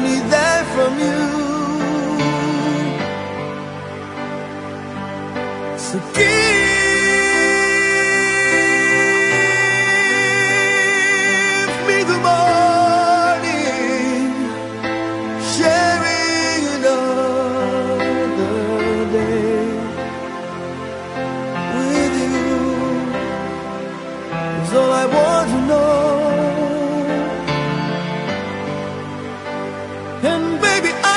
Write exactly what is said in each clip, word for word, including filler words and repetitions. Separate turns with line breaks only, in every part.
need that from you. So give me the morning, sharing another day with you is all I want to know. And baby, I,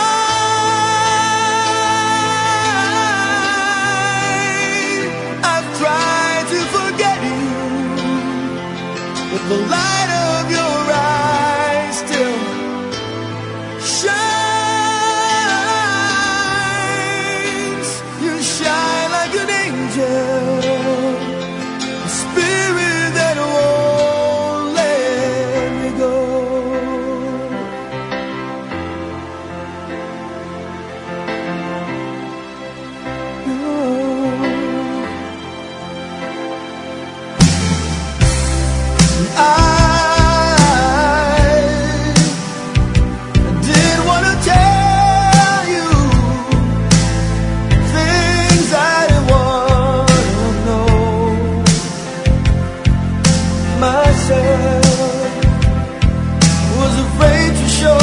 I've tried to forget you, but the light of your eyes still shines. You shine like an angel, a spirit that won't let me go. I didn't want to tell you things I didn't want to know myself. Was afraid to show